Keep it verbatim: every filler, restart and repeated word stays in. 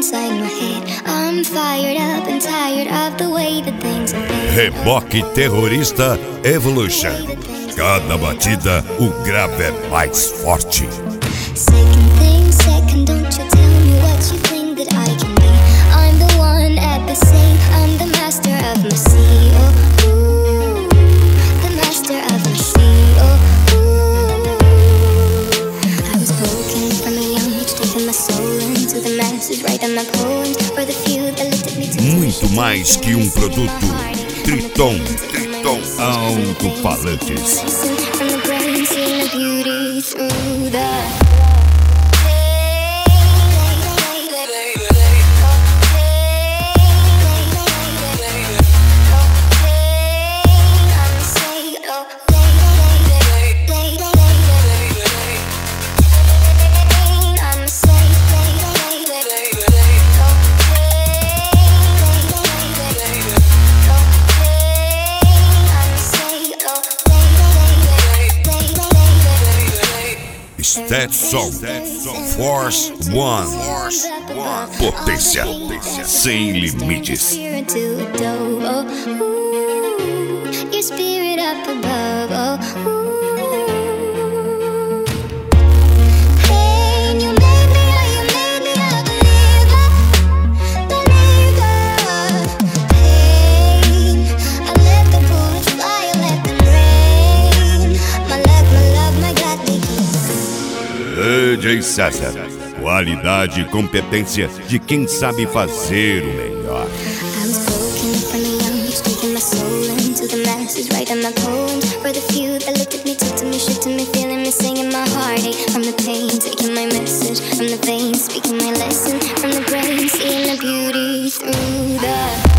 inside my head. I'm fired up and tired of the way that things have been. Reboque Terrorista Evolution. Cada batida, o grave é mais forte. Second thing, second, don't you tell me what you think that I can be. I'm the one at the same, I'm the master of my sea. Oh, ooh, the master of my sea. Oh, ooh. I was broken from a young age, taking my soul into the masses, writing my poems for the few that looked at me too. Muito mais que um produto. Triton, Triton Alto-Falantes. From the brain, seeing the beauty through the Stetson, Force One. Potência sem limites. Your spirit up above. Oh, hey, you made me, oh, you made me a believer, believer. Hey, I let the bullets fly, I let them rain. My luck, my love, my God, they D J César, qualidade e competência de quem sabe fazer o melhor. I was broken from a young age, taking my soul into the masses, writing my poems for the few that looked at me, took to me, shook to me, feeling me, singing my heartache from the pain, taking my message from the veins, speaking my lesson from the brain, seeing the beauty through the